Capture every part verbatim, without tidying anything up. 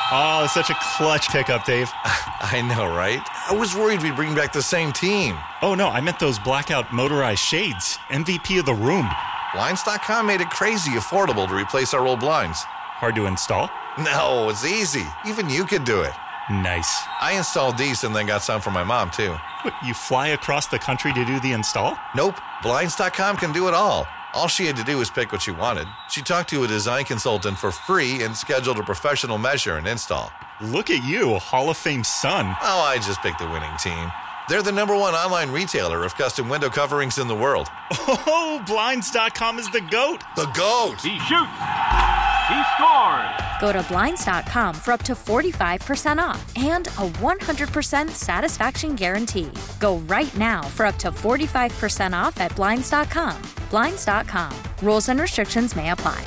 Oh, such a clutch pickup, Dave. I know, right? I was worried we'd bring back the same team. Oh, no, I meant those blackout motorized shades. M V P of the room. Blinds dot com made it crazy affordable to replace our old blinds. Hard to install? No, it's easy. Even you could do it. Nice. I installed these and then got some for my mom, too. What, you fly across the country to do the install? Nope. Blinds dot com can do it all. All she had to do was pick what she wanted. She talked to a design consultant for free and scheduled a professional measure and install. Look at you, Hall of Fame son. Oh, I just picked the winning team. They're the number one online retailer of custom window coverings in the world. Oh, Blinds dot com is the GOAT. The GOAT! He shoots. He scores. Go to Blinds dot com for up to forty-five percent off and a one hundred percent satisfaction guarantee. Go right now for up to forty-five percent off at Blinds dot com. Blinds dot com. Rules and restrictions may apply.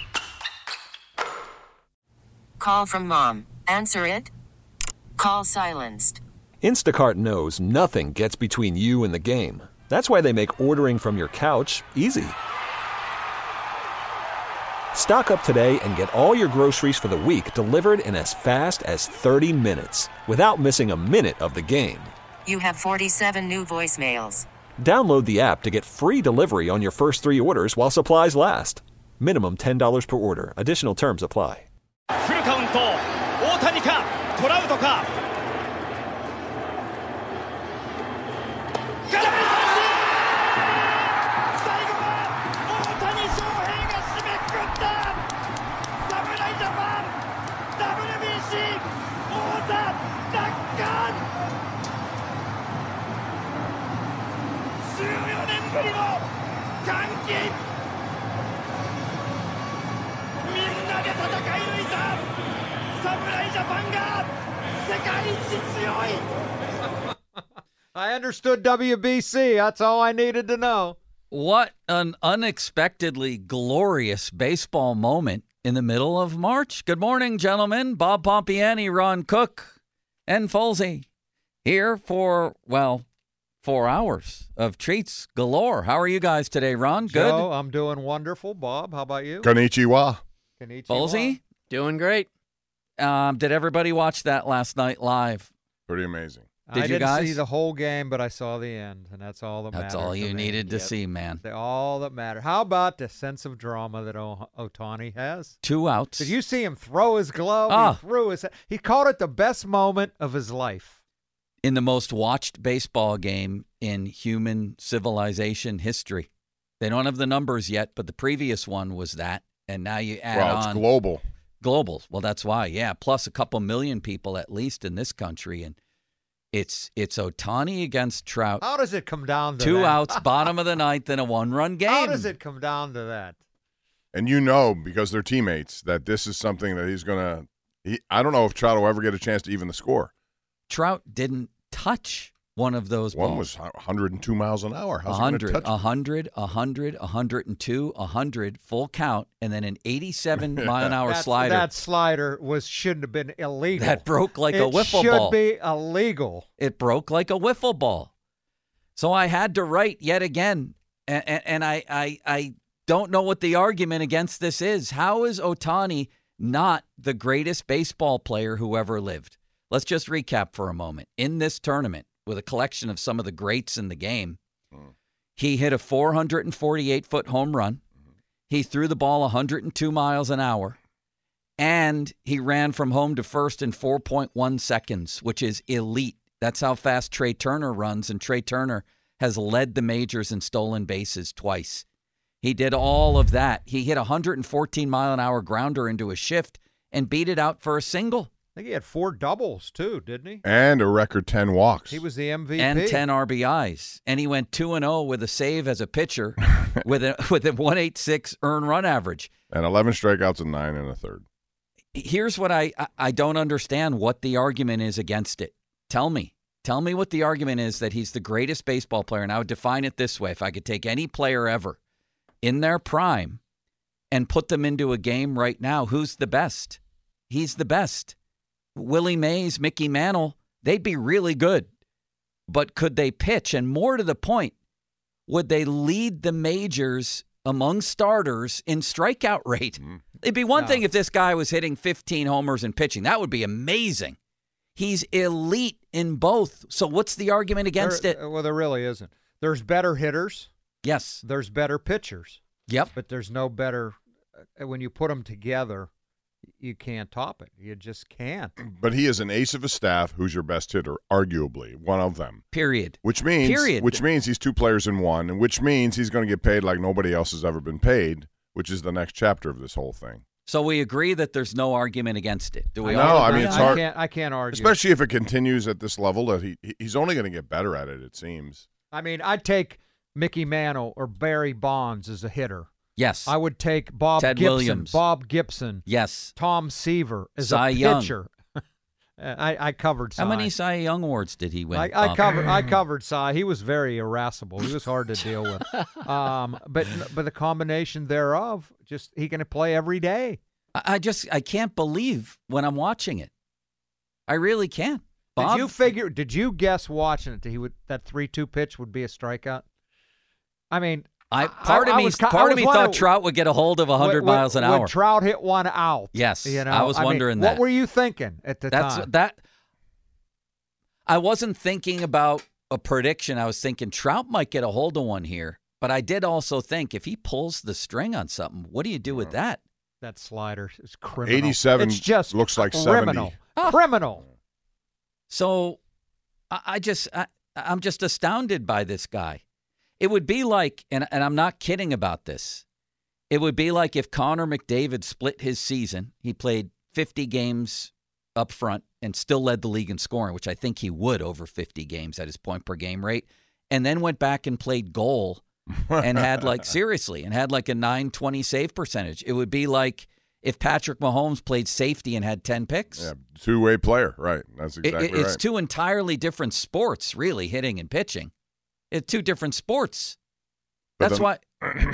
Call from mom. Answer it. Call silenced. Instacart knows nothing gets between you and the game. That's why they make ordering from your couch easy. Stock up today and get all your groceries for the week delivered in as fast as thirty minutes without missing a minute of the game. You have forty-seven new voicemails. Download the app to get free delivery on your first three orders while supplies last. Minimum ten dollars per order. Additional terms apply. フルカウント、大谷か、トラウトか。空振り三振。最後は大谷翔平が締めくくった。侍ジャパン ダブリュービーシー 王座奪還。じゅうよねんぶりの歓喜。みんなで戦い抜いた侍ジャパンが世界一強い。 I understood W B C. That's all I needed to know. What an unexpectedly glorious baseball moment in the middle of March. Good morning, gentlemen. Bob Pompiani, Ron Cook, and Folsey here for, well, four hours of treats galore. How are you guys today, Ron? Good? Joe, I'm doing wonderful. Bob, how about you? Konnichiwa. Konnichiwa. Folsey? Doing great. Um, did everybody watch that last night live? Pretty amazing. Did I you didn't guys? see the whole game, but I saw the end, and that's all that That's matters. all you to me. needed to Yep. see, man. That's all that mattered. How about the sense of drama that o- Ohtani has? Two outs. Did you see him throw his glove? Ah. He threw his. He called it the best moment of his life. In the most watched baseball game in human civilization history. They don't have the numbers yet, but the previous one was that, and now you add Well, on it's global. global. Well, that's why, yeah. Plus a couple million people at least in this country, and it's it's Ohtani against Trout. How does it come down to Two that? outs, bottom of the ninth, in a one-run game. How does it come down to that? And you know, because they're teammates, that this is something that he's going to – I don't know if Trout will ever get a chance to even the score. Trout didn't touch one of those One balls. was one hundred two miles an hour. How's one he going hundred, to touch it? one hundred, one hundred, one hundred two, one hundred, full count, and then an eighty-seven mile an hour That's- slider. That slider was shouldn't have been illegal. That broke like it a wiffle should ball. be illegal. It broke like a wiffle ball. So I had to write yet again, and, and I, I, I don't know what the argument against this is. How is Ohtani not the greatest baseball player who ever lived? Let's just recap for a moment. In this tournament, with a collection of some of the greats in the game, mm. he hit a four hundred forty-eight foot home run. Mm-hmm. He threw the ball one hundred two miles an hour. And he ran from home to first in four point one seconds, which is elite. That's how fast Trey Turner runs, and Trey Turner has led the majors in stolen bases twice. He did all of that. He hit a one hundred fourteen mile an hour grounder into a shift and beat it out for a single. I think he had four doubles, too, didn't he? And a record ten walks. He was the M V P. And ten R B Is. And he went two and oh with a save as a pitcher with a with a one eighty-six earned run average. And eleven strikeouts and nine and a third. Here's what I, I don't understand what the argument is against it. Tell me. Tell me what the argument is that he's the greatest baseball player. And I would define it this way. If I could take any player ever in their prime and put them into a game right now, who's the best? He's the best. Willie Mays, Mickey Mantle, they'd be really good. But could they pitch? And more to the point, would they lead the majors among starters in strikeout rate. Mm. It'd be one no. thing if this guy was hitting fifteen homers and pitching. That would be amazing. He's elite in both. So what's the argument against there, it? Well, there really isn't. There's better hitters. Yes. There's better pitchers. Yep. But there's no better – when you put them together, you can't top it. You just can't. But he is an ace of his staff who's your best hitter, arguably, one of them. Period. Which means Period. Which means he's two players in one, and which means he's going to get paid like nobody else has ever been paid, which is the next chapter of this whole thing. So we agree that there's no argument against it. Do we? No, all I agree? mean it's I hard. Can't, I can't argue. Especially if it continues at this level, that he he's only going to get better at it, it seems. I mean, I'd take Mickey Mantle or Barry Bonds as a hitter. Yes. I would take Bob Ted Gibson. Williams. Bob Gibson. Yes. Tom Seaver as Cy a Young. pitcher. I, I covered Cy. How many Cy Young awards did he win? I, I Bob? covered. I covered Cy. He was very irascible. He was hard to deal with. Um, but but the combination thereof, just he can play every day. I just I can't believe when I'm watching it. I really can't. Bob, Did you figure? Did you guess watching it that he would that three two pitch would be a strikeout? I mean, I part I, of I me was, part I of me was thought wondering, Trout would get a hold of one hundred when, miles an when hour. Trout hit one out. Yes, you know, I was mean, wondering what that. What were you thinking at the That's time? that. I wasn't thinking about a prediction. I was thinking Trout might get a hold of one here, but I did also think if he pulls the string on something, what do you do with that? That slider is criminal. eighty-seven It's just looks like criminal. seventy. Oh. Criminal. So I, I just I, I'm just astounded by this guy. It would be like, and, and I'm not kidding about this, it would be like if Connor McDavid split his season. He played fifty games up front and still led the league in scoring, which I think he would over fifty games at his point per game rate, and then went back and played goal and had like, seriously, and had like a nine twenty save percentage. It would be like if Patrick Mahomes played safety and had ten picks. Yeah, two-way player, right. That's exactly it, it, it's right. two entirely different sports, really, hitting and pitching. It's two different sports. But That's the, why.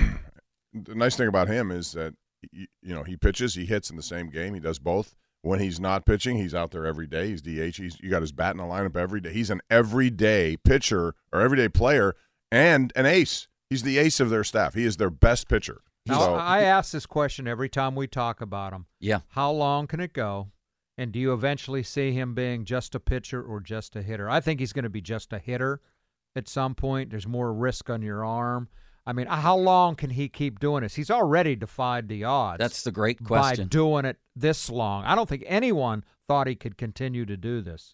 The nice thing about him is that, you know, he pitches, he hits in the same game. He does both. When he's not pitching, he's out there every day. He's D H. He's, you got his bat in the lineup every day. He's an everyday pitcher or everyday player and an ace. He's the ace of their staff. He is their best pitcher. Now, so, I ask this question every time we talk about him. Yeah. How long can it go? And do you eventually see him being just a pitcher or just a hitter? I think he's going to be just a hitter at some point. There's more risk on your arm. I mean, how long can he keep doing this? He's already defied the odds. That's the great question. By doing it this long. I don't think anyone thought he could continue to do this.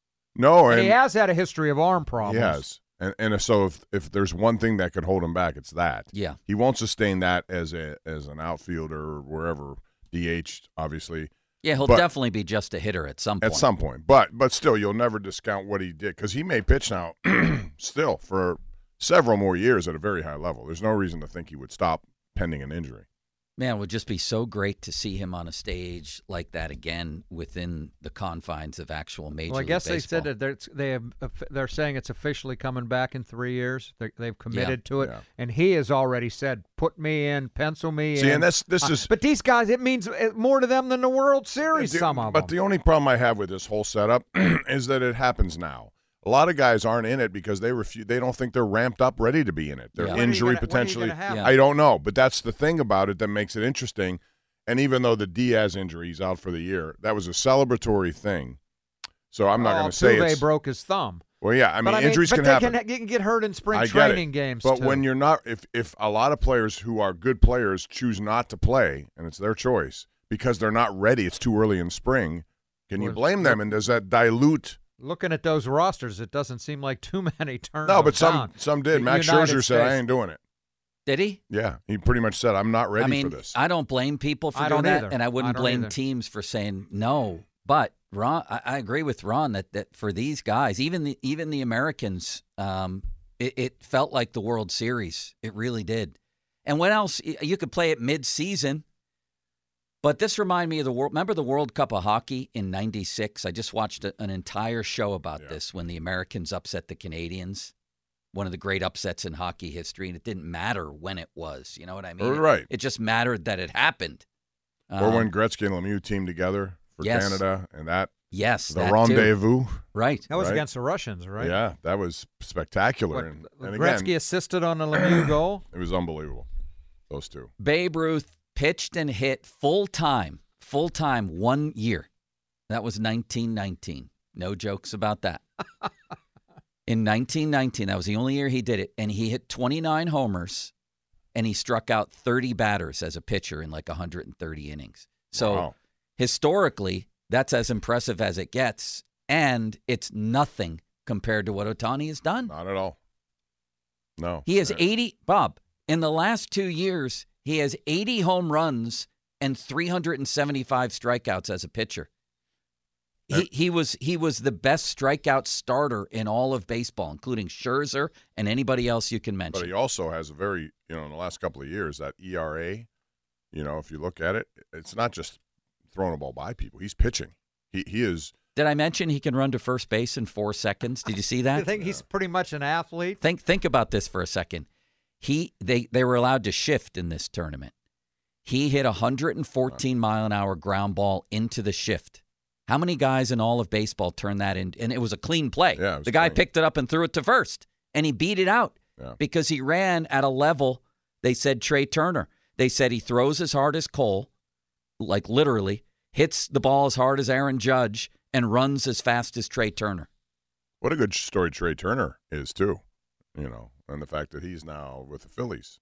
No, and, and he has had a history of arm problems. He has. And, and so if, if there's one thing that could hold him back, it's that. Yeah. He won't sustain that as a as an outfielder or wherever, D H, obviously. Yeah, he'll but, definitely be just a hitter at some point. At some point. But but still, you'll never discount what he did because he may pitch now still for several more years at a very high level. There's no reason to think he would stop pending an injury. Man, it would just be so great to see him on a stage like that again within the confines of actual Major Well, I guess League they Baseball. said that they're, they have, they're saying it's officially coming back in three years. They're, they've committed Yeah. to it. Yeah. And he has already said, put me in, pencil me See, in. and that's this Uh, is but these guys, it means more to them than the World Series, the- some of But them. the only problem I have with this whole setup is that it happens now. A lot of guys aren't in it because they refuse. They don't think they're ramped up, ready to be in it. They're Yeah. When are you injury gonna- when are you potentially. gonna have Yeah. I don't know, but that's the thing about it that makes it interesting. And even though the Diaz injury is out for the year, that was a celebratory thing. So I'm not Oh, going to say Tuve it's. broke his thumb. Well, yeah, I mean, but I mean, injuries but can they happen. Can, you can get hurt in spring I get training it. games, But too. when you're not, if if a lot of players who are good players choose not to play, and it's their choice because they're not ready, it's too early in spring. Can you Well, blame them? And does that dilute? Looking at those rosters, it doesn't seem like too many turns. No, but some down. some did. The Max United Scherzer said, "I States. ain't doing it." Did he? Yeah, he pretty much said, "I'm not ready I mean, for this." I don't blame people for I doing don't that, either. and I wouldn't I don't blame either. teams for saying no. But Ron, I, I agree with Ron that, that for these guys, even the even the Americans, um, it, it felt like the World Series. It really did. And what else? You could play it mid-season, but this reminded me of the world. Remember the World Cup of Hockey in ninety-six? I just watched a, an entire show about Yeah. this when the Americans upset the Canadians. One of the great upsets in hockey history, and it didn't matter when it was. You know what I mean? Oh, It- right. It, just mattered that it happened. or Um, when Gretzky and Lemieux teamed together for yes. Canada, and that yes, the that too. rendezvous. Right. That was right? against the Russians, right? Yeah, that was spectacular. What, and, and Gretzky again, assisted on the Lemieux goal. it was unbelievable. those two. Babe Ruth pitched and hit full time, full time one year. That was nineteen nineteen. No jokes about that. In nineteen nineteen, that was the only year he did it, and he hit twenty-nine homers, and he struck out thirty batters as a pitcher in like one hundred thirty innings. So Wow. historically, that's as impressive as it gets, and it's nothing compared to what Ohtani has done. Not at all. No. He has Yeah. eighty, Bob, in the last two years, he has eighty home runs and three hundred seventy-five strikeouts as a pitcher. He he was he was the best strikeout starter in all of baseball, including Scherzer and anybody else you can mention. But he also has a very, you know, in the last couple of years, that E R A, you know, if you look at it, it's not just throwing a ball by people. He's pitching. He he is. Did I mention he can run to first base in four seconds? Did you see that? I think he's pretty much an athlete. Think think about this for a second. He they they were allowed to shift in this tournament. He hit a one hundred fourteen mile an hour ground ball into the shift. How many guys in all of baseball turned that in? And it was a clean play. Yeah, it was the guy clean. picked it up and threw it to first, and he beat it out Yeah. because he ran at a level. They said Trey Turner. They said he throws as hard as Cole, like literally, hits the ball as hard as Aaron Judge, and runs as fast as Trey Turner. What a good story Trey Turner is, too, you know, and the fact that he's now with the Phillies.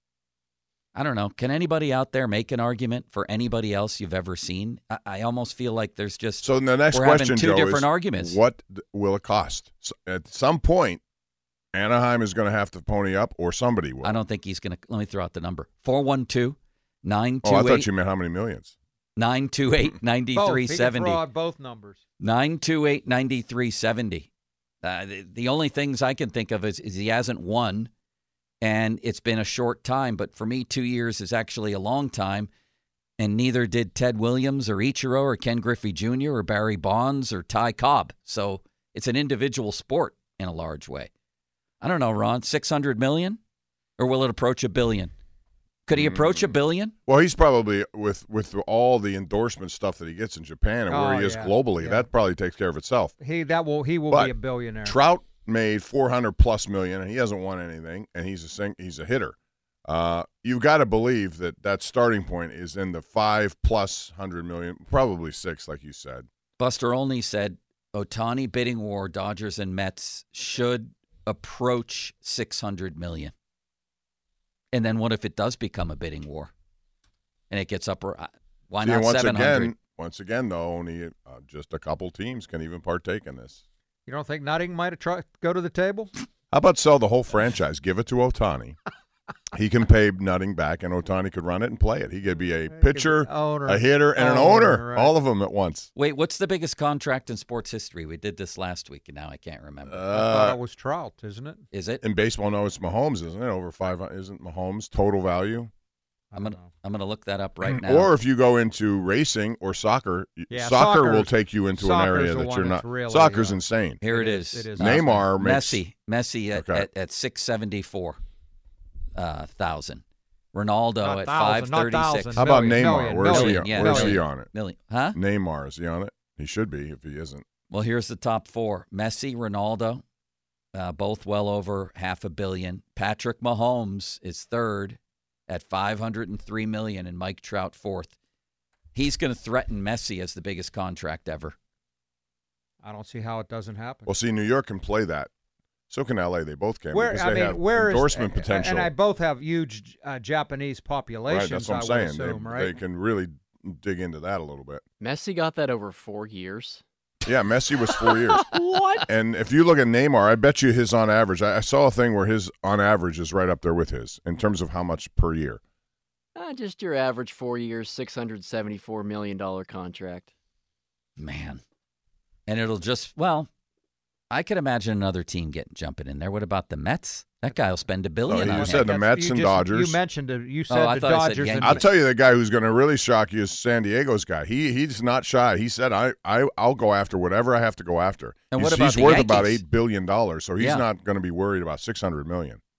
I don't know. Can anybody out there make an argument for anybody else you've ever seen? I, I almost feel like there's just So the next we're question, having two Joe, different is arguments. what d- will it cost? So at some point, Anaheim is going to have to pony up, or somebody will. I don't think he's going to. Let me throw out the number: four one two, nine Oh, I two thought eight, you meant how many millions. nine two eight, nine Both. three He can seventy. throw out both numbers. nine two eight, nine three seventy. Uh, the, the only things I can think of is, is he hasn't won, and it's been a short time. But for me, two years is actually a long time, and neither did Ted Williams or Ichiro or Ken Griffey Junior or Barry Bonds or Ty Cobb. So it's an individual sport in a large way. I don't know, Ron, six hundred million dollars? Or will it approach a billion? Could he approach a billion? Well, he's probably, with with all the endorsement stuff that he gets in Japan and where Oh, he is yeah, globally, yeah. that probably takes care of itself. He that will he will But be a billionaire. Trout made four hundred plus million, and he hasn't won anything, and he's a sing, he's a hitter. Uh, you've got to believe that that starting point is in the five plus hundred million, probably six, like you said. Buster Olney said Ohtani bidding war, Dodgers and Mets should approach six hundred million dollars. And then what if it does become a bidding war and it gets up? Why See, not once seven hundred? again, once again, though, only uh, just a couple teams can even partake in this. You don't think Nutting might have tried go to the table? How about sell the whole franchise? Give it to Ohtani. He can pay Nutting back, and Ohtani could run it and play it. He could be a pitcher, owner. a hitter, and an Owner, owner, right. all of them at once. Wait, what's the biggest contract in sports history? We did this last week, and now I can't remember. I thought Uh, it was Trout, isn't it? Is it? in baseball, no, it's Mahomes, isn't it? Over five, isn't Mahomes total value? I I'm don't gonna know. I'm gonna look that up right now. Or if you go into racing or soccer, Yeah, soccer will soccer's- take you into an soccer's area the that one you're that's not. really, Soccer's uh, insane. Here it It is. is- it is Neymar makes Messi, Messi at, Okay. at, at six seventy four uh, thousand. Ronaldo Not at thousand, five not thirty six. thousand. How about Million, Neymar? million, Where's he? million, On, yeah, where's he million. on it? Million, huh? Neymar, is he on it? He should be if he isn't. Well, here's the top four: Messi, Ronaldo, uh, both well over half a billion. Patrick Mahomes is third at five hundred and three million, and Mike Trout fourth. He's going to threaten Messi as the biggest contract ever. I don't see how it doesn't happen. Well, see, New York can play that. So can L A. They both can Where because I they mean, have where is endorsement and- potential. And I both have huge uh, Japanese populations. right, that's what I'm I saying. would assume, they, right? they can really dig into that a little bit. Messi got that over four years. Yeah, Messi was four years. What? And if you look at Neymar, I bet you his on average. I, I saw a thing where his on average is right up there with his in terms of how much per year. Uh, just your average four years, six hundred seventy-four million dollars contract. Man. And it'll just, well, I could imagine another team getting jumping in there. What about the Mets? That guy will spend a billion No, on you it. said the That's- Mets you and just- Dodgers. You mentioned it. You said Oh, I the thought I said Dodgers and Yankees. I'll tell you the guy who's going to really shock you is San Diego's guy. He he's not shy. He said, I, I, I'll go after whatever I have to go after. And he's what about he's the worth about Yankees? eight billion dollars, so he's Yeah. not going to be worried about six hundred million dollars.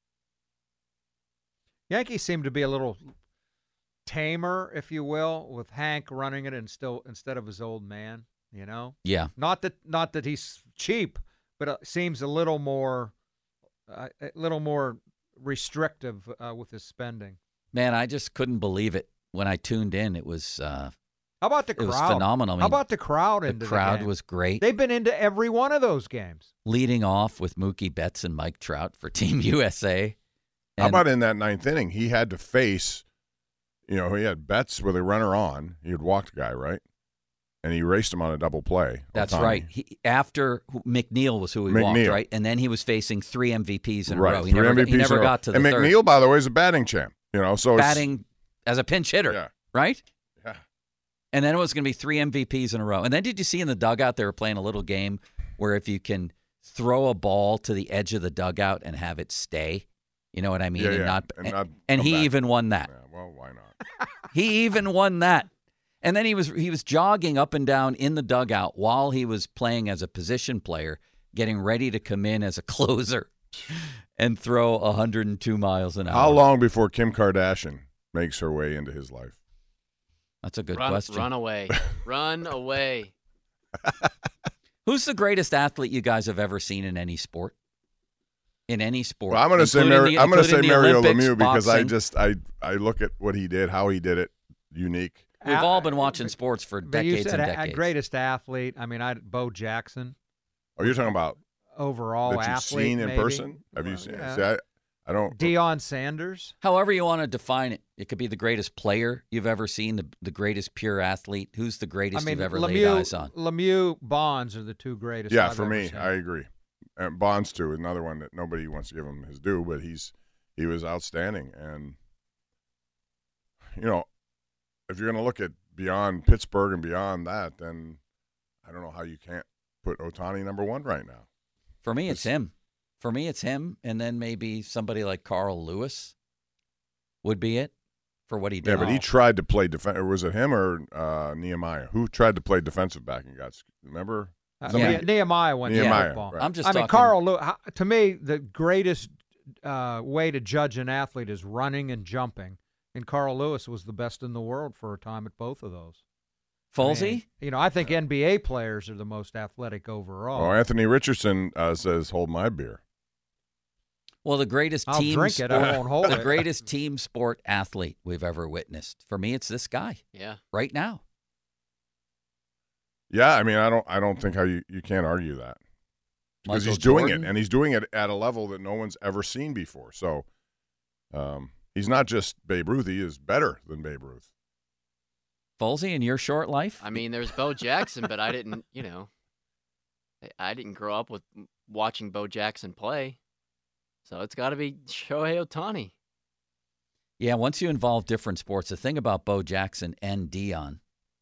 Yankees seem to be a little tamer, if you will, with Hank running it and still instead of his old man. You know, Yeah. not that not that he's cheap, but it seems a little more, uh, a little more restrictive uh, with his spending. Man, I just couldn't believe it when I tuned in. It was uh, How about the it crowd? was phenomenal. I mean, How about the crowd? the into crowd the game? was great. They've been into every one of those games. Leading off with Mookie Betts and Mike Trout for Team U S A. How And about in that ninth inning? He had to face, you know, he had Betts with a runner on. He had walked a guy, right? And he raced him on a double play. That's Ohtani. right. He, after who- McNeil was who he McNeil. walked, right? And then he was facing three M V Ps in a Right, row. He three never, M V Ps he never in a row. got to the And third. McNeil, by the way, is a batting champ. You know, so it's- Batting as a pinch hitter, Yeah. right? Yeah. And then it was going to be three M V Ps in a row. And then did you see in the dugout they were playing a little game where if you can throw a ball to the edge of the dugout and have it stay, you know what I mean? Yeah, and yeah. not And and, not and come he back. even won that. Yeah, well, why not? He even won that. And then he was he was jogging up and down in the dugout while he was playing as a position player, getting ready to come in as a closer and throw one hundred two miles an hour. How long before Kim Kardashian makes her way into his life? That's a good Run, question. run away. Run away. Who's the greatest athlete you guys have ever seen in any sport? In any sport. Well, I'm going to say including Mary, the- I'm going to say including the Mario Olympics, Lemieux because I boxing. just I I look at what he did, how he did it, unique. We've Uh, all been watching sports for But you decades said and a- a decades. greatest athlete. I mean, I Bo Jackson. Oh, you're talking about overall that you've athlete seen in maybe. person? Have you Well, seen? yeah. See, I, I don't. Deion Sanders. However you want to define it, it could be the greatest player you've ever seen, the the greatest pure athlete. Who's the greatest I mean, you've ever Lemieux, laid eyes on? Lemieux, Bonds are the two greatest. Yeah, I've for ever me, seen. I agree. And Bonds too, another one that nobody wants to give him his due, but he's he was outstanding. And you know, if you're going to look at beyond Pittsburgh and beyond that, then I don't know how you can't put Ohtani number one right now. For me, it's him. For me, it's him, and then maybe somebody like Carl Lewis would be it for what he did. Yeah, but he tried to play defense. Was it him or uh, Nehemiah? Who tried to play defensive back and got? Remember? Uh, Somebody- yeah, Nehemiah went Nehemiah, to football. right. I'm just I mean, talking- Carl Lewis. how- To me, the greatest uh, way to judge an athlete is running and jumping, and Carl Lewis was the best in the world for a time at both of those. I Folsey? mean, you know, I think N B A players are the most athletic overall. Oh, Anthony Richardson uh, says, "Hold my beer." Well, the greatest I'll team drink it, I sport, won't hold the it. greatest team sport athlete we've ever witnessed. For me, it's this guy Yeah. right now. Yeah, I mean, I don't, I don't think how you, you can't argue that because Michael he's doing Jordan? it, and he's doing it at a level that no one's ever seen before. So, um, he's not just Babe Ruth; he is better than Babe Ruth. Folsey, in your short life? I mean, there's Bo Jackson, but I didn't, you know, I- I didn't grow up with watching Bo Jackson play. So it's got to be Shohei Ohtani. Yeah, once you involve different sports, the thing about Bo Jackson and Dion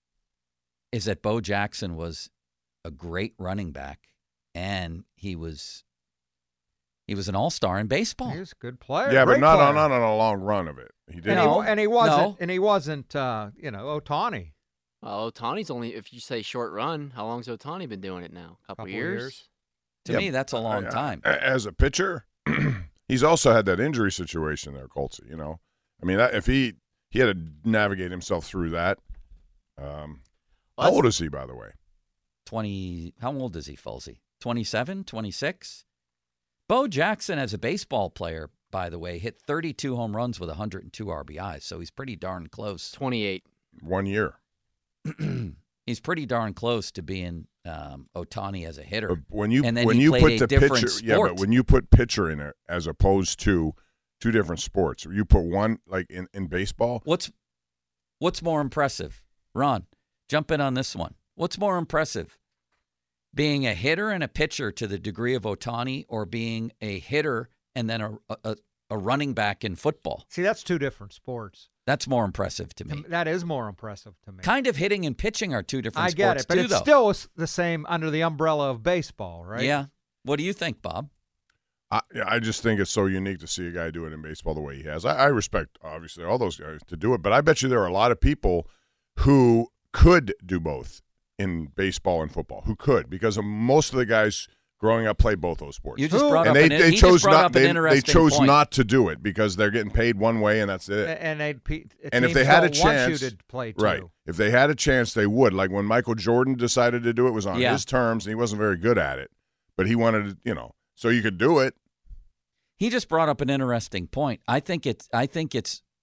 is that Bo Jackson was a great running back, and he was he was an all-star in baseball. He was a good player. Yeah, but great not player. on not on a long run of it. He did. And, he, No, wa- and he wasn't. no. And he wasn't. Uh, you know, Ohtani. Well, Ohtani's only, if you say short run, how long's Ohtani been doing it now? Couple, Couple years? years. To Yeah, me, that's a long I- I- time. as a pitcher. He's also had that injury situation there, Coltsy. You know, I mean, that, if he he had to navigate himself through that. Um, Well, how old is he, by the way? twenty How old is he, Folsey? twenty-seven, twenty-six? Bo Jackson, as a baseball player, by the way, hit thirty-two home runs with one hundred two R B Is, so he's pretty darn close. twenty-eight. One year. He's pretty darn close to being um, Ohtani as a hitter. But when you And then when he you played put a the different pitcher, yeah, sport. but when you put pitcher in it as opposed to two different sports, you put one like in, in baseball. What's what's more impressive? Ron, jump in on this one. What's more impressive? Being a hitter and a pitcher to the degree of Ohtani, or being a hitter and then a, a, a running back in football? See, that's two different sports. That's more impressive to me. That is more impressive to me. Kind of hitting and pitching are two different I get sports it, but too, it's though. still s- the same under the umbrella of baseball, right? Yeah. What do you think, Bob? I, I just think it's so unique to see a guy do it in baseball the way he has. I, I respect, obviously, all those guys to do it, but I bet you there are a lot of people who could do both in baseball and football, who could, because of most of the guys growing up played both those sports. You just brought and up they, an, they he chose just brought not up an they, they interesting chose point. not to do it because they're getting paid one way and that's it. A- And they and if they had a chance, want you to play too. right? If they had a chance, they would. Like when Michael Jordan decided to do it, it was on Yeah. his terms, and he wasn't very good at it, but he wanted to, you know, so you could do it. He just brought up an interesting point. I think it's I think it's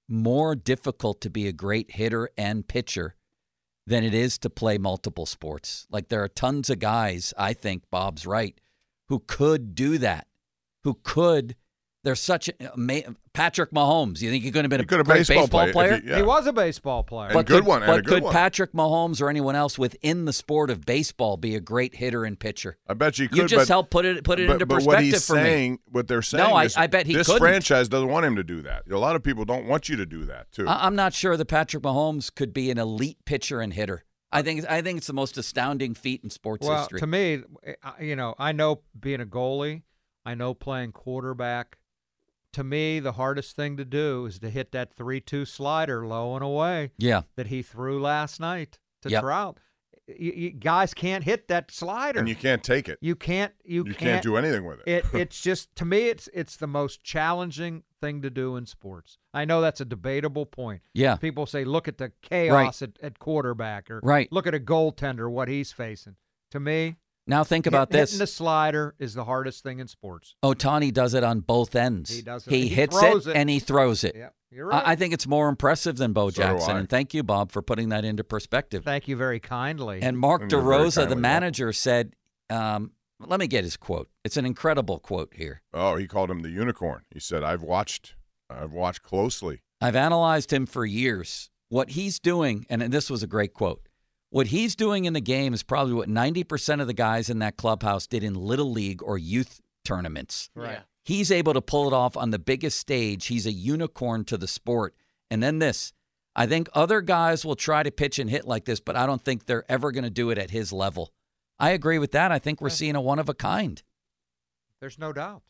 more difficult to be a great hitter and pitcher than it is to play multiple sports. Like there are tons of guys, I think Bob's right, who could do that, who could. There's such a Patrick Mahomes. You think he could have been a could have great baseball baseball, play- player? if he- yeah. He was a baseball player. And But good could, one, and but a good could one. Patrick Mahomes or anyone else within the sport of baseball be a great hitter and pitcher? I bet you could. You just but, helped put it put it but, into but perspective what he's for saying, me. what they're saying No, I- is I bet he this couldn't. franchise doesn't want him to do that. A lot of people don't want you to do that, too. I- I'm not sure that Patrick Mahomes could be an elite pitcher and hitter. I think I think it's the most astounding feat in sports well, history. to me, I- you know, I know being a goalie, I know playing quarterback. To me, the hardest thing to do is to hit that three two slider low and away Yeah. that he threw last night to Yep. Trout. You, you, guys can't hit that slider. And you can't take it. You can't. You, You can't do anything with it. it. It's just to me, it's it's the most challenging thing to do in sports. I know that's a debatable point. Yeah. People say, look at the chaos at, at quarterback, or Right. look at a goaltender, what he's facing. To me, Now think about hit- this. hitting the slider is the hardest thing in sports. Otani does it on both ends. He does it. He, He hits throws it, it. and he throws it. Yeah, you're right. I, I think it's more impressive than Bo So do Jackson. I. And thank you, Bob, for putting that into perspective. Thank you very kindly. And Mark And you're very DeRosa, the kindly manager, said, um, let me get his quote. It's an incredible quote here. Oh, he called him the unicorn. He said, I've watched, I've watched closely. I've analyzed him for years. What he's doing, and this was a great quote, what he's doing in the game is probably what ninety percent of the guys in that clubhouse did in Little League or youth tournaments. Right. Yeah. He's able to pull it off on the biggest stage. He's a unicorn to the sport. And then this, I think other guys will try to pitch and hit like this, but I don't think they're ever going to do it at his level. I agree with that. I think we're seeing a one of a kind. There's no doubt.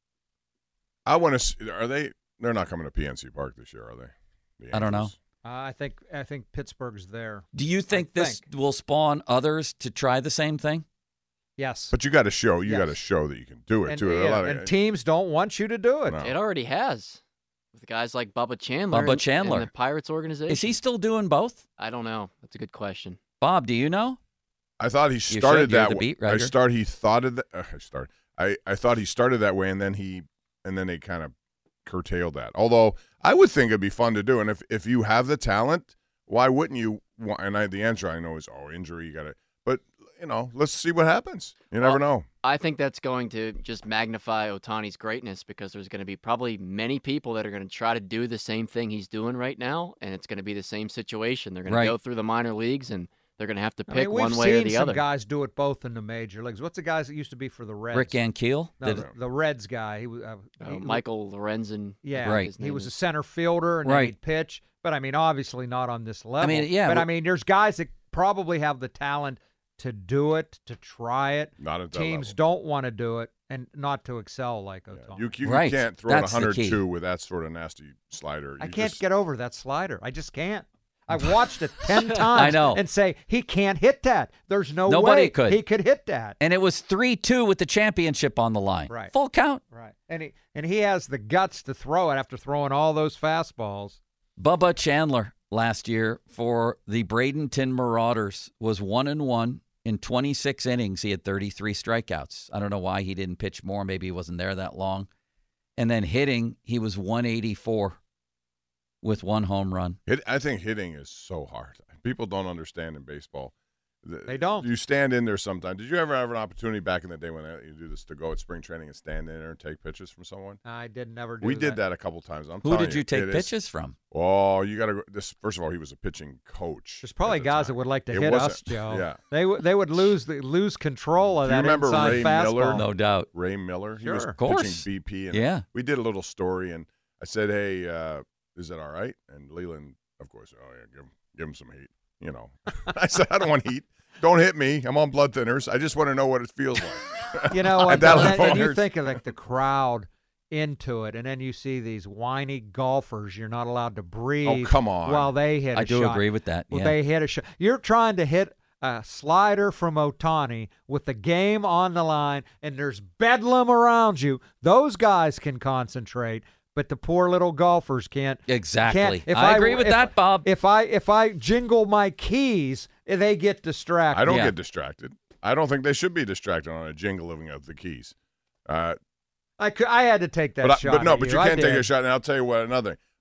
I want to see, are they, they're not coming to P N C Park this year, are they? The I don't know. Angels? Uh, I think I think Pittsburgh's there. Do you think I this think. will spawn others to try the same thing? Yes. But you got to show, you Yes. got to show that you can do it, and, too. A yeah, lot of- and teams don't want you to do it. No. It already has. With guys like Bubba Chandler. Bubba and- Chandler. And the Pirates organization. Is he still doing both? I don't know. That's a good question. Bob, do you know? I thought he should. started You're that the way. beat I writer. start. He thought of that. Uh, I start. I, I thought he started that way, and then he and then they kind of curtailed that. Although I would think it'd be fun to do, and if if you have the talent, why wouldn't you? wa- And I, the answer I know is oh, injury. You got to. But you know, let's see what happens. You never Well, know. I think that's going to just magnify Otani's greatness because there's going to be probably many people that are going to try to do the same thing he's doing right now, and it's going to be the same situation. They're going Right. to go through the minor leagues, and they're going to have to I pick mean, we've one way or seen the some other. guys do it both in the major leagues. What's the guys that used to be for the Reds? Rick Ankiel? No, Did the, it- the Reds guy. He was uh, Uh, he- Michael Lorenzen. Yeah, Right. his he name was a is. center fielder and then Right. he'd pitch. But I mean, obviously not on this level. mean, yeah, But but- I mean, there's guys that probably have the talent to do it, to try it. Not at that Teams level. don't want to do it and not to excel like Otani. You, you Right. can't throw That's it the one key. hundred two with that sort of nasty slider. I You can't just- get over that slider. I just can't. I've watched it ten times know. and say, he can't hit that. There's no Nobody way could. he could hit that. And it was three two with the championship on the line. Right. Full count. Right. And he, and he has the guts to throw it after throwing all those fastballs. Bubba Chandler last year for the Bradenton Marauders was one and one in twenty-six innings. He had thirty-three strikeouts. I don't know why he didn't pitch more. Maybe he wasn't there that long. And then hitting, he was one eighty-four with one home run. Hit, I think hitting is so hard. People don't understand in baseball. The- They don't. You stand in there sometimes. Did you ever have an opportunity back in the day when uh, you do this to go at spring training and stand in there and take pitches from someone? I did never do We did that a couple times. I'm Who telling did you take it is- pitches from? Oh, you got to go. This first of all, he was a pitching coach. There's probably at the guys that time. would like to It hit wasn't- us, Joe. Yeah. They would they would lose the lose control of Do you that remember inside Ray fastball. Miller? No doubt. Ray Miller. He Sure. was Of Of course. pitching B P. And Yeah. We did a little story, and I said, "Hey, uh, is it all right?" And Leland, of course, oh yeah, give him, give him some heat. You know, I said, "I don't want heat. Don't hit me. I'm on blood thinners. I just want to know what it feels like." You know, At and, that and, level, and you there's- think of like the crowd into it, and then you see these whiny golfers. You're not allowed to breathe. Oh, come on. While they hit a I do shot. agree with that. Well, Yeah. they hit a shot. You're trying to hit a slider from Otani with the game on the line, and there's bedlam around you. Those guys can concentrate, but the poor little golfers can't. Exactly. Can't. If I agree with if- that, Bob. If I if I jingle my keys, they get distracted. I don't Yeah. get distracted. I don't think they should be distracted on a jingling of the keys. Uh, I could, I had to take that but, I, shot. but no, at but you, you I can't take did. a shot. And I'll tell you what, another thing.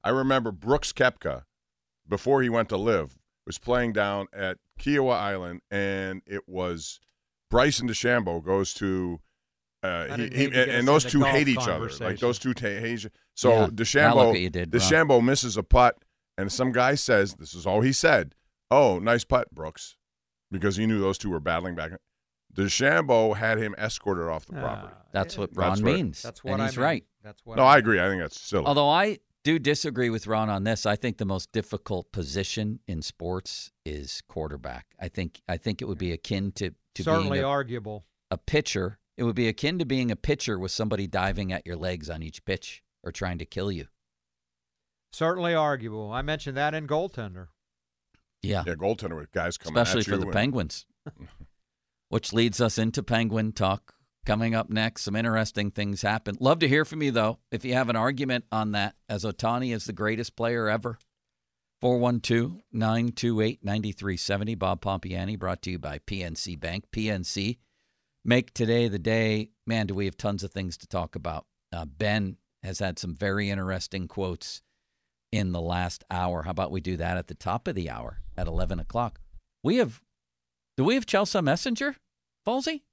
I remember Brooks Koepka, before he went to live, was playing down at Kiowa Island, and it was Bryson DeChambeau goes to uh, he, he, and, and those two hate each other. Like those two ta- hate. So Yeah. Now DeChambeau, look what you did, Ron. DeChambeau misses a putt, and some guy says, "This is all he said." Oh, nice putt, Brooks, because he knew those two were battling back. DeChambeau had him escorted off the property. That's what Ron That's what- means. That's what and I he's mean. right. That's what No, I I mean. agree. I think that's silly. Although I do disagree with Ron on this. I think the most difficult position in sports is quarterback. I think I think it would be akin to, to Certainly being a, arguable. a pitcher. It would be akin to being a pitcher with somebody diving at your legs on each pitch or trying to kill you. Certainly arguable. I mentioned that in goaltender. Yeah. Yeah, goaltender with guys coming Especially at you. for the and- Penguins. Which leads us into Penguin talk. Coming up next, some interesting things happen. Love to hear from you, though, if you have an argument on that, as Ohtani is the greatest player ever. four one two, nine two eight, nine three seven zero. Bob Pompiani, brought to you by P N C Bank. P N C, make today the day. Man, do we have tons of things to talk about. Uh, Ben has had some very interesting quotes in the last hour. How about we do that at the top of the hour at eleven o'clock? We have, do we have Chelsea Messenger, Falsey?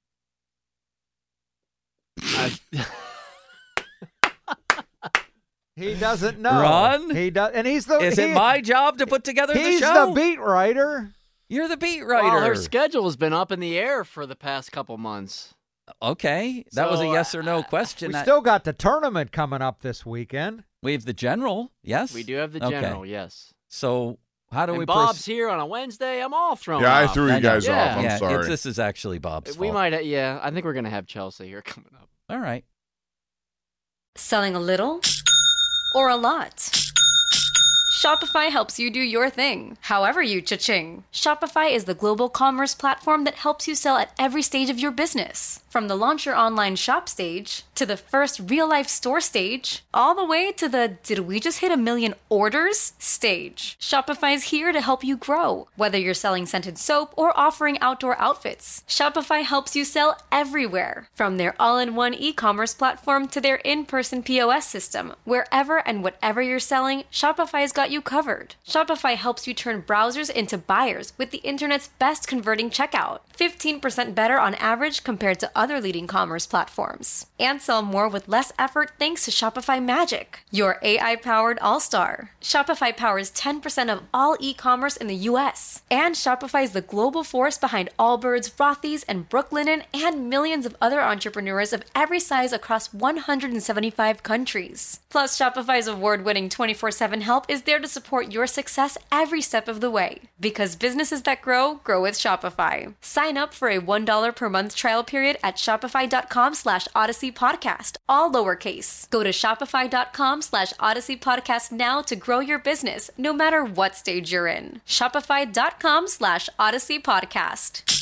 He doesn't know. Ron? He does, and he's the. Is he, it my job to put together the He's show? the beat writer. You're the beat writer. Well, her schedule has been up in the air for the past couple months. Okay, that was a So, yes or no uh, question. We I- still got the tournament coming up this weekend. we have the general, yes? We do have the Okay. general, yes. So how do and we Bob's proceed? here on a Wednesday. I'm all thrown Yeah, I off. threw you I know. guys Yeah. off. I'm yeah, sorry. it's- this is actually Bob's We fault. might, ha- yeah. I think we're gonna have Chelsea here coming up. All right. Selling a little or a lot? Shopify helps you do your thing, however you cha-ching. Shopify is the global commerce platform that helps you sell at every stage of your business. From the launch your online shop stage, to the first real-life store stage, all the way to the did we just hit a million orders stage. Shopify's here to help you grow, whether you're selling scented soap or offering outdoor outfits. Shopify helps you sell everywhere, from their all-in-one e-commerce platform to their in-person P O S system. Wherever and whatever you're selling, Shopify's got you covered. Shopify helps you turn browsers into buyers with the internet's best converting checkout. fifteen percent better on average compared to other leading commerce platforms. And sell more with less effort thanks to Shopify Magic, your A I-powered all-star. Shopify powers ten percent of all e-commerce in the U S. And Shopify is the global force behind Allbirds, Rothy's, and Brooklinen, and millions of other entrepreneurs of every size across one hundred seventy-five countries. Plus, Shopify's award-winning twenty-four seven help is there to support your success every step of the way. Because businesses that grow, grow with Shopify. Sign up for a one dollar per month trial period at shopify.com slash Odyssey Podcast, all lowercase. Go to shopify.com slash Odyssey Podcast now to grow your business, no matter what stage you're in. Shopify.com slash Odyssey Podcast.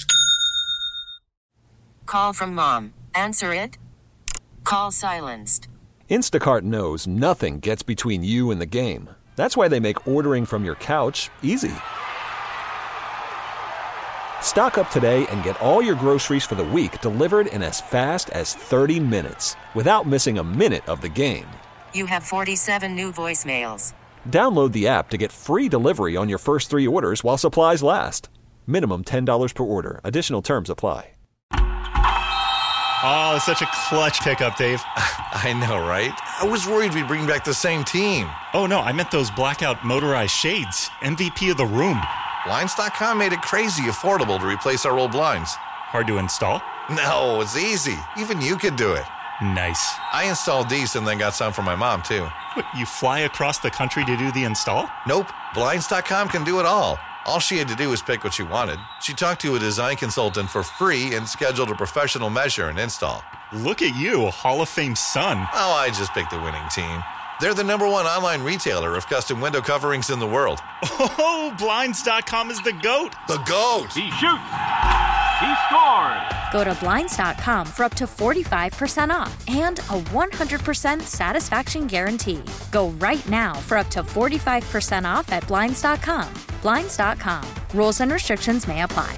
Call from mom. Answer it. Call silenced. Instacart knows nothing gets between you and the game. That's why they make ordering from your couch easy. Stock up today and get all your groceries for the week delivered in as fast as thirty minutes without missing a minute of the game. You have forty-seven new voicemails. Download the app to get free delivery on your first three orders while supplies last. Minimum ten dollars per order. Additional terms apply. Oh, such a clutch pickup, Dave. I know, right? I was worried we'd bring back the same team. Oh, no, I meant those blackout motorized shades. M V P of the room. Blinds dot com made it crazy affordable to replace our old blinds. Hard to install? No, it's easy. Even you could do it. Nice. I installed these and then got some for my mom, too. What, you fly across the country to do the install? Nope. Blinds dot com can do it all. All she had to do was pick what she wanted. She talked to a design consultant for free and scheduled a professional measure and install. Look at you, Hall of Fame son. Oh, I just picked the winning team. They're the number one online retailer of custom window coverings in the world. Oh, Blinds dot com is the GOAT. The GOAT! He shoots. He scores. Go to Blinds dot com for up to forty-five percent off and a one hundred percent satisfaction guarantee. Go right now for up to forty-five percent off at Blinds dot com. Blinds dot com. Rules and restrictions may apply.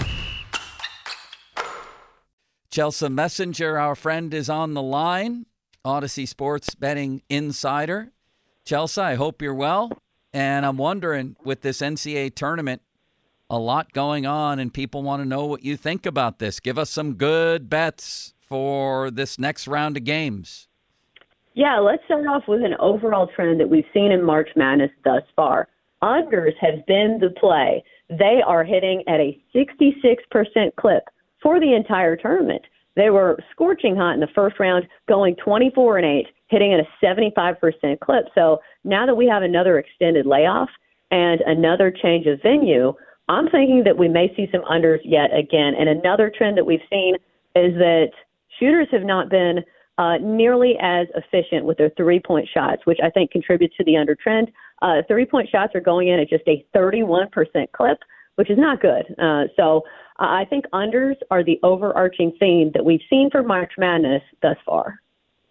Chelsea Messenger, our friend, is on the line. Odyssey Sports Betting Insider. Chelsea, I hope you're well. And I'm wondering, with this N C A A tournament, a lot going on, and people want to know what you think about this. Give us some good bets for this next round of games. Yeah, let's start off with an overall trend that we've seen in March Madness thus far. Unders have been the play. They are hitting at a sixty-six percent clip for the entire tournament. They were scorching hot in the first round, going twenty-four and eight, hitting at a seventy-five percent clip. So now that we have another extended layoff and another change of venue, I'm thinking that we may see some unders yet again. And another trend that we've seen is that shooters have not been uh, nearly as efficient with their three-point shots, which I think contributes to the under trend. Uh, three-point shots are going in at just a thirty-one percent clip, which is not good. Uh, so uh, I think unders are the overarching theme that we've seen for March Madness thus far.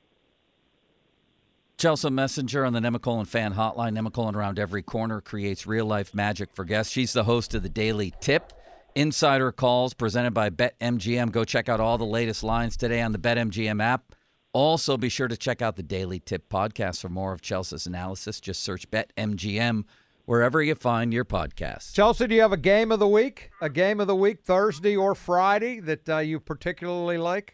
Chelsea Messenger on the Nemacolin Fan Hotline. Nemacolin around every corner creates real-life magic for guests. She's the host of the Daily Tip. Insider Calls presented by BetMGM. Go check out all the latest lines today on the BetMGM app. Also, be sure to check out the Daily Tip podcast for more of Chelsea's analysis. Just search BetMGM wherever you find your podcasts. Chelsea, do you have a game of the week, a game of the week, Thursday or Friday, that uh, you particularly like?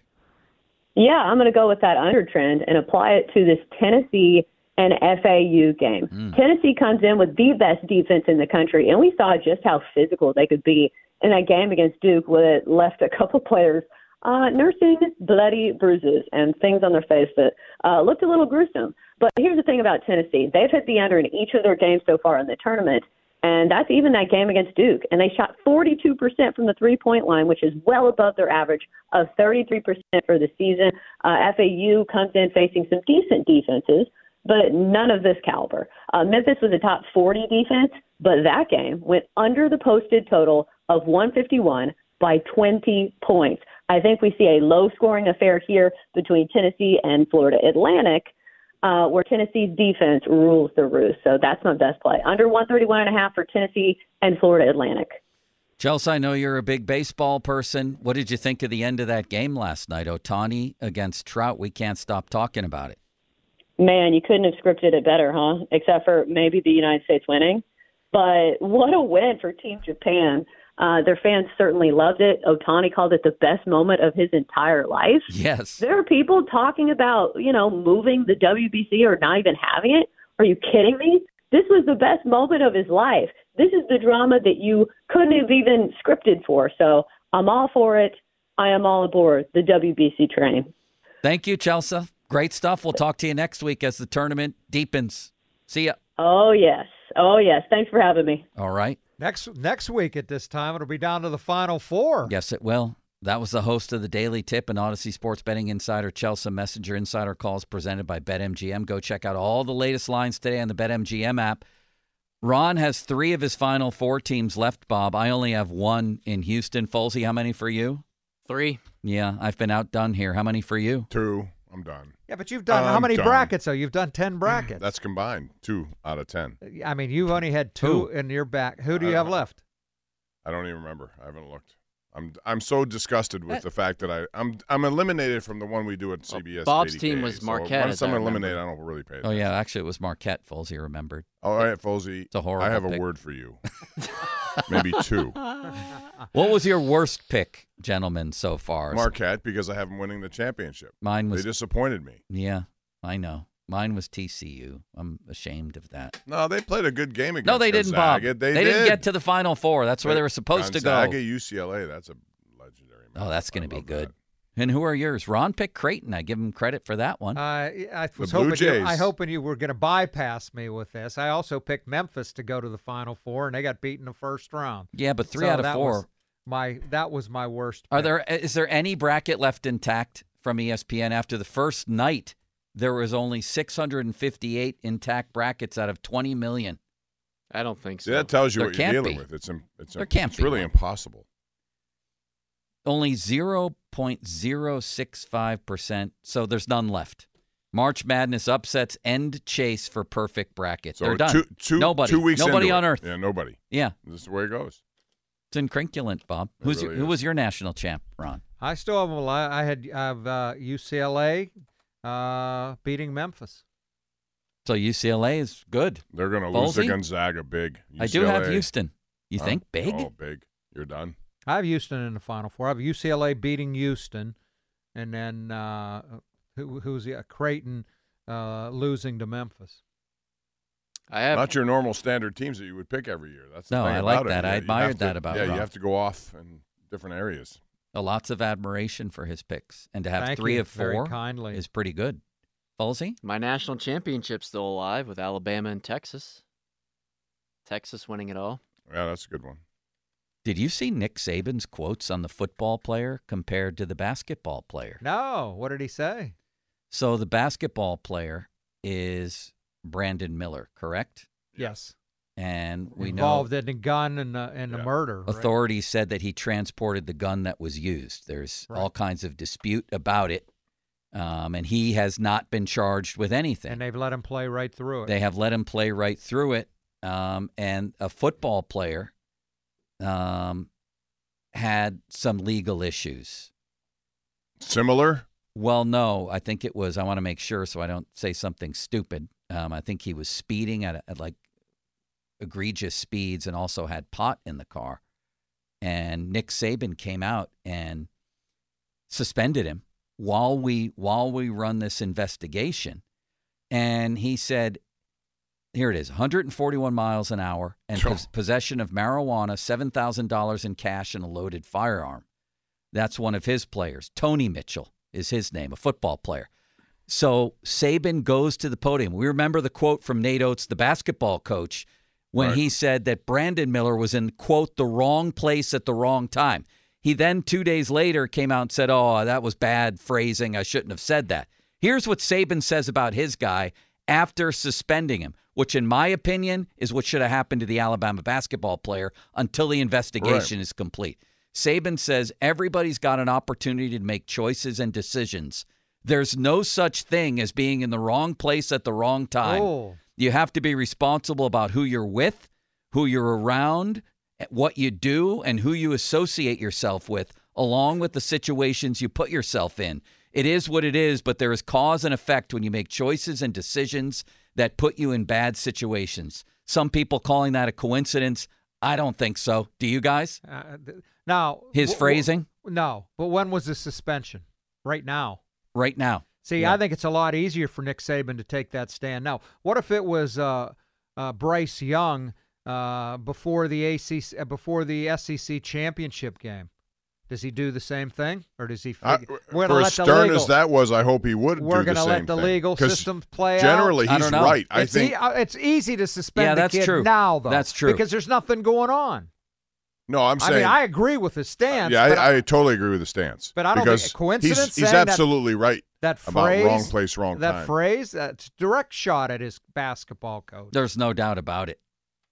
Yeah, I'm going to go with that under trend and apply it to this Tennessee and F A U game. Mm. Tennessee comes in with the best defense in the country, and we saw just how physical they could be in that game against Duke, where it left a couple players uh, nursing bloody bruises and things on their face that uh, looked a little gruesome. But here's the thing about Tennessee. They've hit the under in each of their games so far in the tournament, and that's even that game against Duke. And they shot forty-two percent from the three-point line, which is well above their average of thirty-three percent for the season. Uh, F A U comes in facing some decent defenses, but none of this caliber. Uh, Memphis was a top forty defense, but that game went under the posted total of one fifty-one by twenty points. I think we see a low-scoring affair here between Tennessee and Florida Atlantic, Uh, where Tennessee's defense rules the roost. So that's my best play. Under one thirty-one and a half for Tennessee and Florida Atlantic. Chelsea, I know you're a big baseball person. What did you think of the end of that game last night? Ohtani against Trout. We can't stop talking about it. Man, you couldn't have scripted it better, huh? Except for maybe the United States winning. But what a win for Team Japan. Uh, their fans certainly loved it. Ohtani called it the best moment of his entire life. Yes. There are people talking about, you know, moving the W B C or not even having it. Are you kidding me? This was the best moment of his life. This is the drama that you couldn't have even scripted for. So I'm all for it. I am all aboard the W B C train. Thank you, Chelsea. Great stuff. We'll talk to you next week as the tournament deepens. See ya. Oh, yes. Oh, yes. Thanks for having me. All right. Next next week at this time, it'll be down to the Final Four. Yes, it will. That was the host of the Daily Tip and Odyssey Sports Betting Insider, Chelsea Messenger. Insider Calls presented by BetMGM. Go check out all the latest lines today on the BetMGM app. Ron has three of his Final Four teams left, Bob. I only have one in Houston. Folsey, how many for you? Three. Yeah, I've been outdone here. How many for you? Two. I'm done. Yeah, but you've done I'm how many done. brackets, though? You've done ten brackets. That's combined. Two out of ten. I mean, you've only had two Who? in your back. Who do I you don't have know. left? I don't even remember. I haven't looked. I'm I'm so disgusted with That- the fact that I I'm I'm eliminated from the one we do at C B S. Bob's eighty team K. was So Marquette, Once as I I'm remember. eliminated, I don't really pay Oh, attention. yeah, actually, it was Marquette. Folsey remembered. All right, Folsey. It's a horrible I have a pick. word for you. Maybe two. What was your worst pick, gentlemen, so far? Marquette, because I have them winning the championship. Mine was. They disappointed me. Yeah, I know. Mine was T C U. I'm ashamed of that. No, they played a good game against No, they didn't, Bob. Gonzaga. They, They, didn't did. get to the Final Four. That's where they were supposed Gonzaga, to go. U C L A, that's a legendary match. Oh, that's going I to be love good. that. And who are yours? Ron picked Creighton. I give him credit for that one. Uh, I was Blue hoping you, Jays. I hoping you were going to bypass me with this. I also picked Memphis to go to the Final Four, and they got beaten in the first round. yeah, but three So out of that four. was my that was my worst. Are pick. there? Is there any bracket left intact from E S P N after the first night? There was only six hundred fifty-eight intact brackets out of twenty million. I don't think so. See, that tells you There what you're can't dealing be. with. It's im- it's, There im- can't it's be really one. impossible. Only zero point zero six five percent. So there's none left. March Madness upsets end chase for perfect bracket. So They're done. Two, two, nobody. two weeks Nobody into on it. earth. Yeah, nobody. Yeah, This is the way it goes. it's incrinculant, Bob. It Who's really who is. was your national champ, Ron? I still have a lot. I had I have uh, U C L A uh, beating Memphis. So U C L A is good. They're going to lose to Ballsy? Gonzaga big. I U C L A. do have Houston. You Huh? think big? Oh, big. You're done. I have Houston in the Final Four. I have U C L A beating Houston, and then uh, who, who's the uh, Creighton uh, losing to Memphis. I have Not your normal standard teams that you would pick every year. That's the No, thing I about like it. that. Yeah, I you admired have to- that about Yeah, you Rob. have to go off in different areas. Uh, Lots of admiration for his picks, and to have Thank three you of very four kindly. is pretty good. Ballsy? my national championship still alive with Alabama and Texas. Texas winning it all. Yeah, that's a good one. Did you see Nick Saban's quotes on the football player compared to the basketball player? No, what did he say? So the basketball player is Brandon Miller, correct? Yes. And we Involved know in the gun and the, and the murder. right? authorities said that he transported the gun that was used. There's all kinds of dispute about it, um, and he has not been charged with anything. And they've let him play right through it. They have let him play right through it. Um, and a football player um, had some legal issues. Similar? Well, no, I think it was. I want to make sure so I don't say something stupid. Um, I think he was speeding at, at like egregious speeds and also had pot in the car. And Nick Saban came out and suspended him while we while we run this investigation. And he said, here it is, one hundred forty-one miles an hour and pos- possession of marijuana, seven thousand dollars in cash, and a loaded firearm. That's one of his players. Tony Mitchell is his name, a football player. So Saban goes to the podium. We remember the quote from Nate Oates, the basketball coach, when Right. he said that Brandon Miller was in, quote, the wrong place at the wrong time. He then, two days later, came out and said, oh, that was bad phrasing. I shouldn't have said that. Here's what Saban says about his guy after suspending him, which in my opinion is what should have happened to the Alabama basketball player until the investigation Right. is complete. Saban says everybody's got an opportunity to make choices and decisions. There's no such thing as being in the wrong place at the wrong time. Oh. You have to be responsible about who you're with, who you're around, what you do, and who you associate yourself with, along with the situations you put yourself in. It is what it is, but there is cause and effect when you make choices and decisions that put you in bad situations. Some people calling that a coincidence. I don't think so. Do you guys? Uh, th- now, His w- phrasing? w- no, but when was the suspension? Right now. Right now. See, Yeah. I think it's a lot easier for Nick Saban to take that stand now. What if it was uh, uh, Bryce Young uh, before the A C C, uh, before the S E C championship game? Does he do the same thing, or does he? I, Figure, we're for gonna as let the stern legal, as that was, I hope he would We're do the gonna same let the thing. legal 'Cause system play generally, out. he's I don't know. right. I it's, think e- uh, it's easy to suspend Yeah, the that's kid true. now, though. That's true. because there's nothing going on. no. I'm I saying. mean, I agree with his stance. yeah, but I, I totally agree with the stance. But I don't because think coincidence He's, he's saying that- absolutely right that about phrase, wrong place, wrong that time. phrase, that's direct shot at his basketball coach. There's no doubt about it.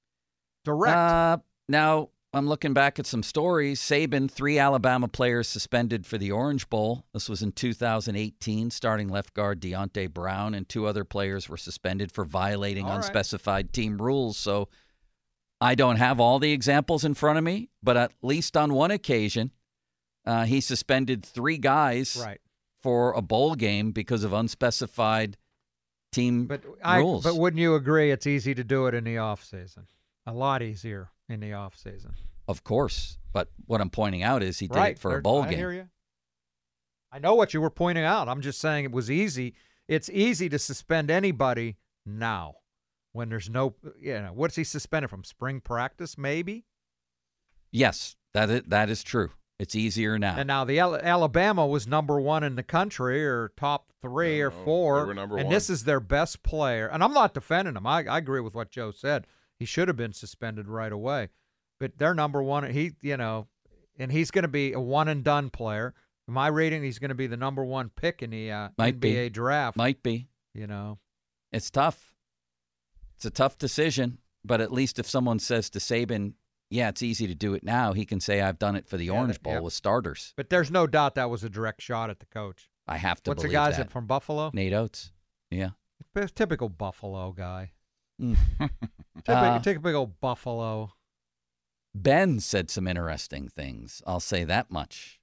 Direct. Uh, now, I'm looking back at some stories. Saban, three Alabama players suspended for the Orange Bowl. This was in two thousand eighteen. Starting left guard Deontay Brown and two other players were suspended for violating All right. unspecified team rules. So I don't have all the examples in front of me, but at least on one occasion, uh, he suspended three guys right. for a bowl game because of unspecified team But I, rules. but wouldn't you agree it's easy to do it in the off season? A lot easier in the off season. Of course. But what I'm pointing out is he did right. it for There- a bowl I game. hear you. I know what you were pointing out. I'm just saying it was easy. It's easy to suspend anybody now when there's no, you know, what's he suspended from? Spring practice, maybe? Yes, that is, that is true. It's easier now. And now the Al- Alabama was number one in the country, or top three or No, four. they were number and one. this is their best player. And I'm not defending him. I, I agree with what Joe said. He should have been suspended right away. But they're number one. He, you know, and he's going to be a one and done player. In my rating, he's going to be the number one pick in the uh, Might N B A be. draft. Might be. You know, It's tough. It's a tough decision, but at least if someone says to Saban, yeah, it's easy to do it now, he can say, I've done it for the Yeah, Orange that- Bowl yeah. with starters. but there's no doubt that was a direct shot at the coach. I have to What's the believe guy's that. from Buffalo? Nate Oates. Yeah. Typical Buffalo guy. Mm. Typical, Uh, typical Buffalo. Ben said some interesting things. I'll say that much.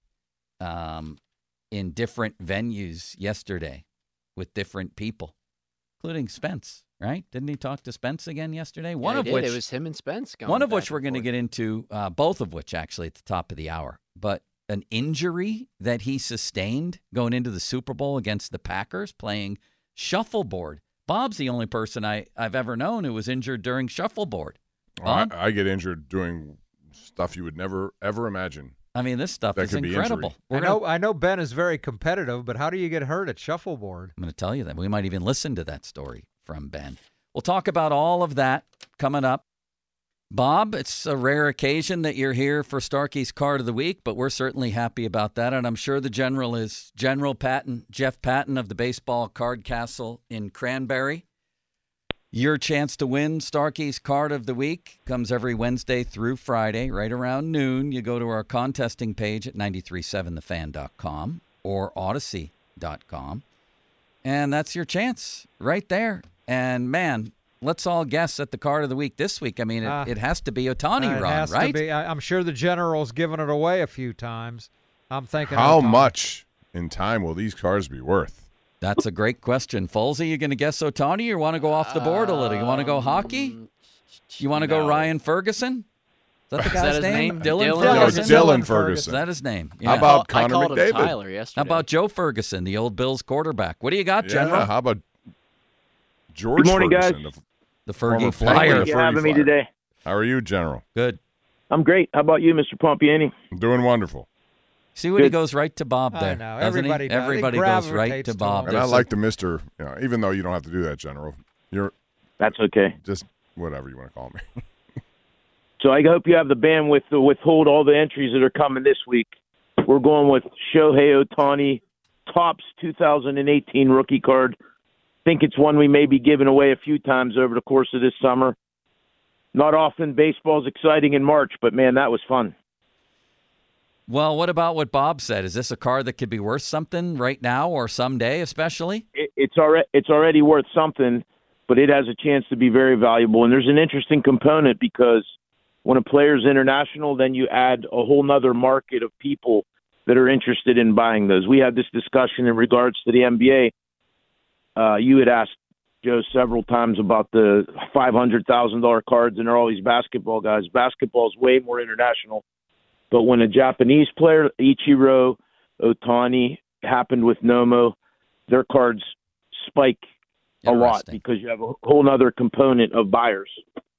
Um, in different venues yesterday with different people, including Spence. right? Didn't he talk to Spence again yesterday? One yeah, of did. which It was him and Spence going One of back which we're and going to forth. get into, uh, both of which actually at the top of the hour. But an injury that he sustained going into the Super Bowl against the Packers playing shuffleboard. Bob's the only person I, I've ever known who was injured during shuffleboard. Oh, I, I get injured doing stuff you would never, ever imagine. I mean, this stuff That is could be incredible. I We're know, gonna, I know Ben is very competitive, but how do you get hurt at shuffleboard? I'm going to tell you that. We might even listen to that story from Ben. We'll talk about all of that coming up. Bob, it's a rare occasion that you're here for Starkey's Card of the Week, but we're certainly happy about that, and I'm sure the General is. General Patton, Jeff Patton of the Baseball Card Castle in Cranberry. Your chance to win Starkey's Card of the Week comes every Wednesday through Friday, right around noon. You go to our contesting page at nine three seven the fan dot com or odyssey dot com, and that's your chance right there. And, man, let's all guess at the Card of the Week this week. I mean, it, Uh, it has to be Ohtani, it Ron, has right? To be. I, I'm sure the General's given it away a few times. I'm thinking How Ohtani. much in time will these cars be worth? That's a great question. Folsey, you going to guess Ohtani or want to go off the board a little? You want to go hockey? You want to go no. Ryan Ferguson? Is that the Is guy's that his name? name? Dylan, Dylan Ferguson? Ferguson. Dylan Ferguson. Is that his name? How Yeah. about I Connor called him McDavid? Tyler yesterday. How about Joe Ferguson, the old Bills quarterback? What do you got, General? Yeah, how about George Good morning, Ferguson, guys. the The former Fergie Flyer, Flyer. the Thank you for Fergie having me Flyer. today. How are you, General? Good. I'm great. How about you, Mister Pompiani? I'm doing wonderful. See what he Good. goes right to Bob I there. know. doesn't he? Everybody does. He Everybody goes right gravitates to to Bob. him. And I There's like the Mister, you know, even though you don't have to do that, General. You're That's okay. just whatever you want to call me. So I hope you have the bandwidth to withhold all the entries that are coming this week. We're going with Shohei Ohtani, Topps two thousand eighteen rookie card. Think it's one we may be giving away a few times over the course of this summer. Not often baseball's exciting in March, but, man, that was fun. Well, what about what Bob said? Is this a card that could be worth something right now or someday especially? It, it's, already, it's already worth something, but it has a chance to be very valuable. And there's an interesting component because when a player's international, then you add a whole nother market of people that are interested in buying those. We had this discussion in regards to the N B A. Uh, you had asked Joe several times about the five hundred thousand dollars cards, and they're all these basketball guys. Basketball is way more international. But when a Japanese player, Ichiro, Ohtani, happened with Nomo, their cards spike a lot because you have a whole other component of buyers.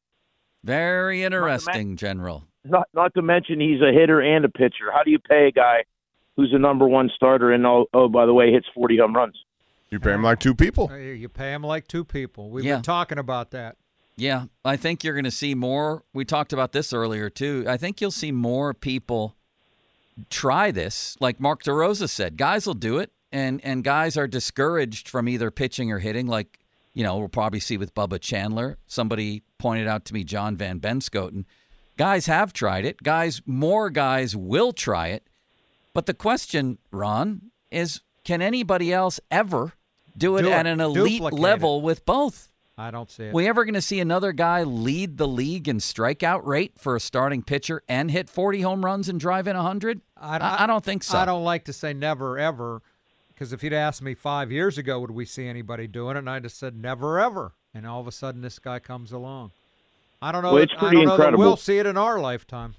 Very interesting, General. Not not to mention he's a hitter and a pitcher. How do you pay a guy who's a number one starter and, oh, oh by the way, hits forty home runs? You pay him like two people. Hey, You pay them like two people. We've Yeah. been talking about that. Yeah, I think you're going to see more. We talked about this earlier, too. I think you'll see more people try this. Like Mark DeRosa said, guys will do it, and, and guys are discouraged from either pitching or hitting, like, you know, we'll probably see with Bubba Chandler. Somebody pointed out to me John Van Benscoten. Guys have tried it. Guys, more guys will try it. But the question, Ron, is can anybody else ever do it Do at it. an elite Duplicate level it. with both? I don't see it. We ever going to see another guy lead the league in strikeout rate for a starting pitcher and hit forty home runs and drive in one hundred? I, I don't think so. I don't like to say never, ever, because if you'd asked me five years ago, would we see anybody doing it, and I'd have said never, ever. And all of a sudden, this guy comes along. I don't know. Well, it's I pretty don't know that incredible. we'll see it in our lifetime.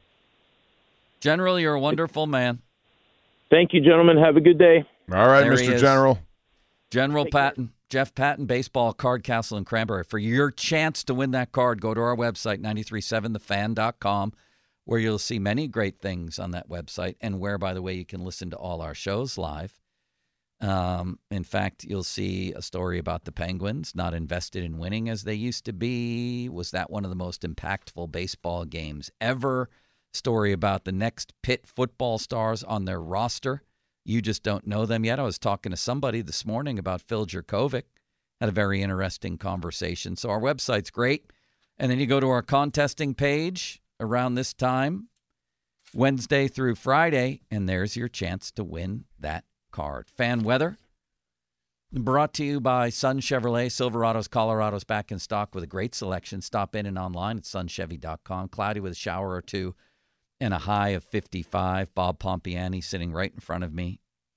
General, you're a wonderful man. Thank you, gentlemen. Have a good day. All right, There he Mister is. General. General Patton, Jeff Patton, Baseball Card Castle in Cranberry. For your chance to win that card, go to our website, nine three seven the fan dot com, where you'll see many great things on that website, and where, by the way, you can listen to all our shows live. Um, in fact, you'll see a story about the Penguins not invested in winning as they used to be. Was that one of the most impactful baseball games ever? Story about the next Pitt football stars on their roster. You just don't know them yet. I was talking to somebody this morning about Phil Jerkovic. Had a very interesting conversation. So our website's great. And then you go to our contesting page around this time, Wednesday through Friday, and there's your chance to win that card. Fan weather brought to you by Sun Chevrolet. Silverado's, Colorado's back in stock with a great selection. Stop in and online at sun chevy dot com. Cloudy with a shower or two and a high of fifty-five. Bob Pompiani sitting right in front of me.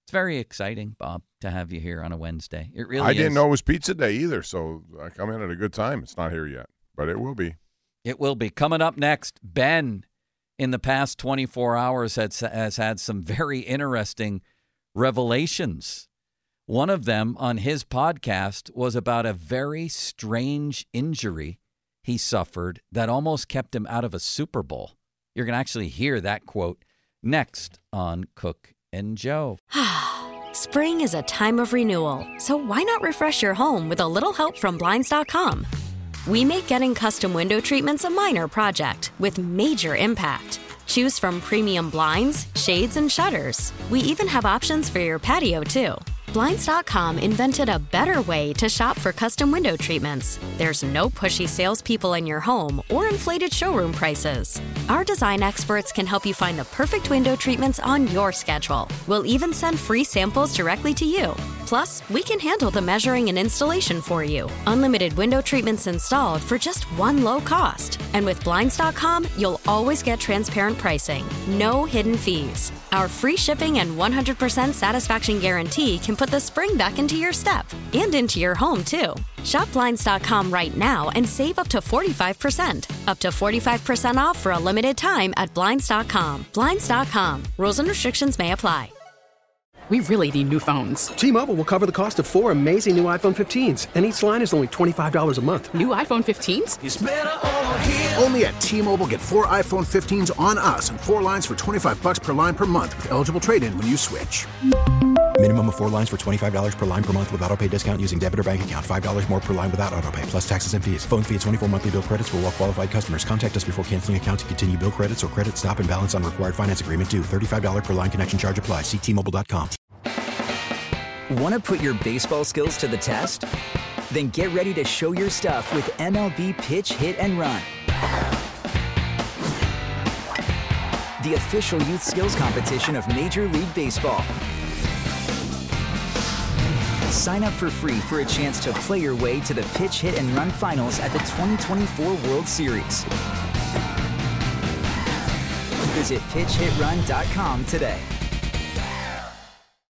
It's very exciting, Bob, to have you here on a Wednesday. It really I is. didn't know it was pizza day either, so I come in at a good time. It's not here yet, but it will be. It will be. Coming up next, Ben, in the past twenty-four hours, has, has had some very interesting revelations. One of them on his podcast was about a very strange injury he suffered that almost kept him out of a Super Bowl. You're going to actually hear that quote next on Cook and Joe. Spring is a time of renewal, so why not refresh your home with a little help from Blinds dot com? We make getting custom window treatments a minor project with major impact. Choose from premium blinds, shades, and shutters. We even have options for your patio, too. Blinds dot com invented a better way to shop for custom window treatments. There's no pushy salespeople in your home or inflated showroom prices. Our design experts can help you find the perfect window treatments on your schedule. We'll even send free samples directly to you. Plus, we can handle the measuring and installation for you. Unlimited window treatments installed for just one low cost. And with Blinds dot com, you'll always get transparent pricing. No hidden fees. Our free shipping and one hundred percent satisfaction guarantee can put the spring back into your step and into your home, too. Shop Blinds dot com right now and save up to forty-five percent. Up to forty-five percent off for a limited time at Blinds dot com. Blinds dot com. Rules and restrictions may apply. We really need new phones. T-Mobile will cover the cost of four amazing new iPhone fifteens, and each line is only twenty-five dollars a month. New iPhone fifteens? It's better over here. Only at T-Mobile, get four iPhone fifteens on us and four lines for twenty-five bucks per line per month with eligible trade-in when you switch. Minimum of four lines for twenty-five dollars per line per month with autopay discount using debit or bank account. five dollars more per line without autopay, plus taxes and fees. Phone fee at twenty-four monthly bill credits for well-qualified customers. Contact us before canceling account to continue bill credits or credit stop and balance on required finance agreement due. thirty-five dollars per line connection charge applies. See T Mobile dot com. Want to put your baseball skills to the test? Then get ready to show your stuff with M L B Pitch, Hit, and Run. The official youth skills competition of Major League Baseball. Sign up for free for a chance to play your way to the Pitch, Hit, and Run finals at the twenty twenty-four World Series. Visit pitch hit run dot com today.